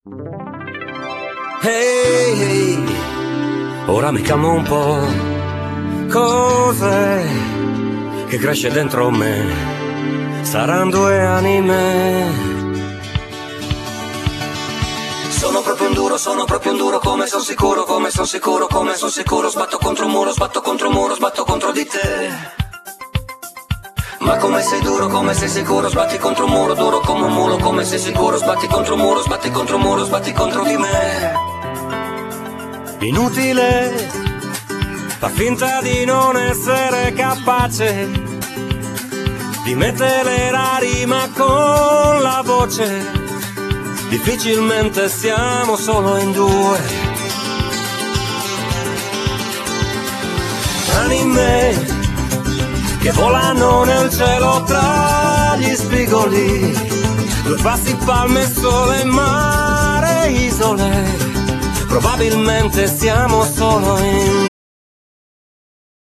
Hey, hey, ora mi calmo un po'. Cos'è che cresce dentro me? Saranno due anime. Sono proprio un duro, come son sicuro, sbatto contro un muro, sbatto contro di te. Ma come sei duro, come sei sicuro, sbatti contro un muro, duro come un mulo, come sei sicuro, sbatti contro un muro, sbatti contro di me. Inutile, fa finta di non essere capace di mettere la rima con la voce. Difficilmente siamo solo in due. Anime che volano nel cielo tra gli spigoli, due passi, palme, sole, mare, isole. Probabilmente siamo solo in